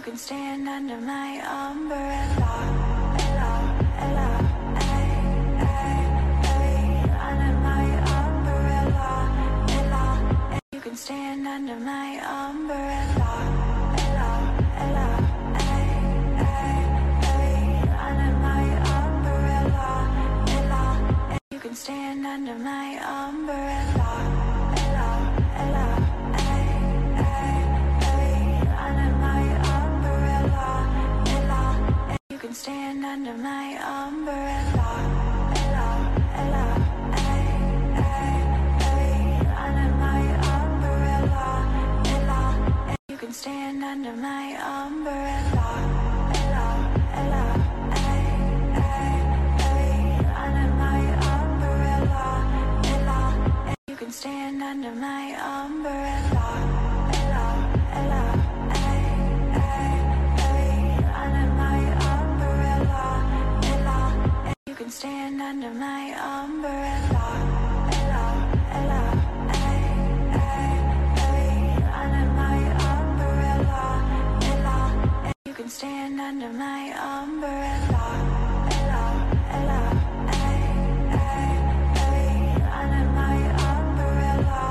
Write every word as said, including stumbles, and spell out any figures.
You can stand under my umbrella, ella, ella, ay, ay, ay, under my umbrella, ella. You can stand under my umbrella, ella, ella, ay, ay, ay, under my umbrella, ella. You can stand under my umbrella, ella, ella, ay, ay, ay, under my umbrella, ella. You can stand under my umbrella, ella, ella, ay, ay, ay, under my umbrella, ella. You can stand under my umbrella, ella, ella, ay, ay, ay, under my umbrella, ella. You can stand under my umbrella, ella, ella, ay, ay, ay, under my umbrella, ella. You can stand under my umbrella, ella, ella, ay, ay, ay, under my umbrella, ella. You can stand under my umbrella.